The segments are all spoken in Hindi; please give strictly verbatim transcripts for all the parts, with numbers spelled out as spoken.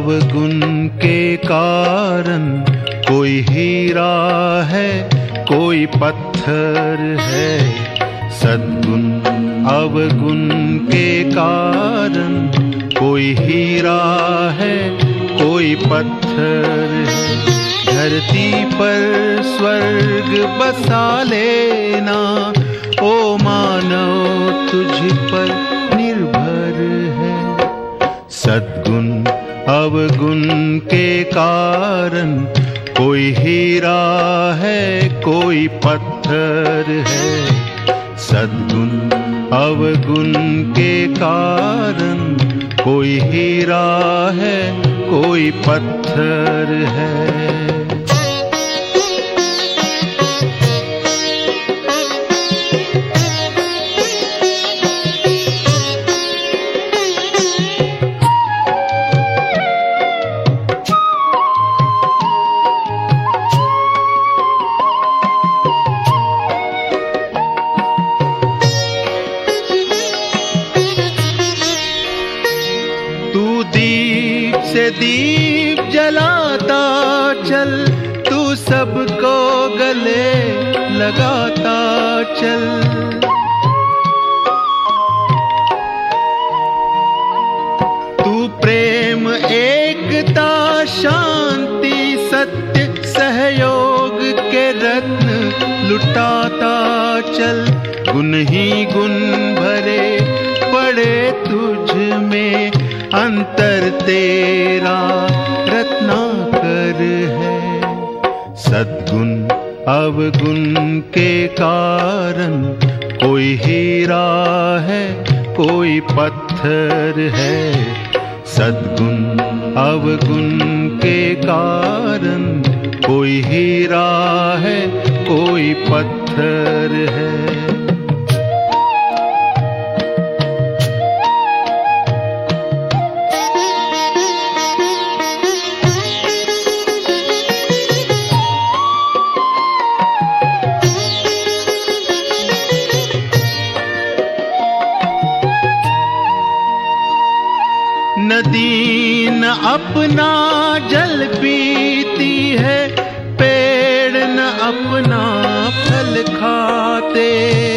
अवगुण के कारण कोई हीरा है, कोई पत्थर है। सद्गुण अवगुण के कारण कोई हीरा है, कोई पत्थर है। धरती पर स्वर्ग बसा लेना, ओ मानव तुझ पर निर्भर है। सद्गुण अवगुण के कारण कोई हीरा है, कोई पत्थर है। सद्गुण अवगुण के कारण कोई हीरा है, कोई पत्थर है। दीप से दीप जलाता चल, तू सबको गले लगाता चल। तू प्रेम एकता शांति सत्य सहयोग के रत्न लुटाता चल। गुण ही गुण भरे पड़े तुझ में, अंतर तेरा रत्नाकर है। सद्गुण अवगुण के कारण कोई हीरा है, कोई पत्थर है। सद्गुण अवगुण के कारण कोई हीरा है, कोई पत्थर है। नदी न अपना जल पीती है, पेड़ न अपना फल खाते।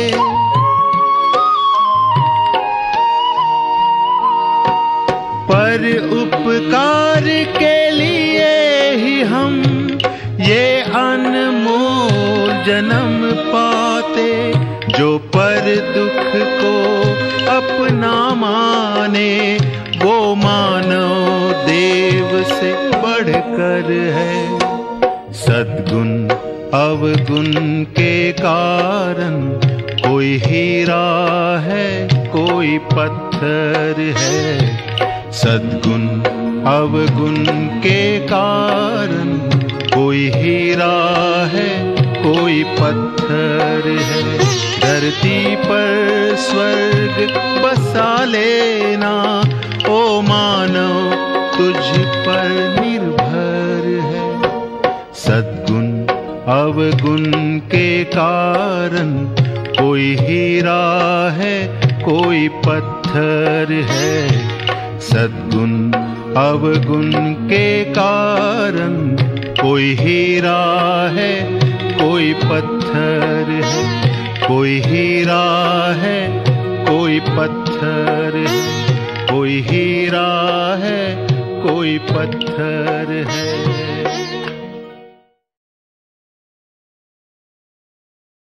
पर उपकार के लिए ही हम ये अनमोल जन्म पाते। जो पर दुख को अपना माने, वो मानव देव से बढ़कर है। सद्गुण अवगुण के कारण कोई हीरा है, कोई पत्थर है। सद्गुण अवगुण के कारण कोई हीरा है, कोई पत्थर है। धरती पर स्वर्ग बसा लेना, ओ मानव तुझ पर निर्भर है। सद्गुण अवगुण के कारण कोई हीरा है, कोई पत्थर है। सद्गुण अवगुण के कारण कोई हीरा है, कोई पत्थर है। कोई हीरा है, कोई पत्थर है। कोई हीरा है, कोई पत्थर है।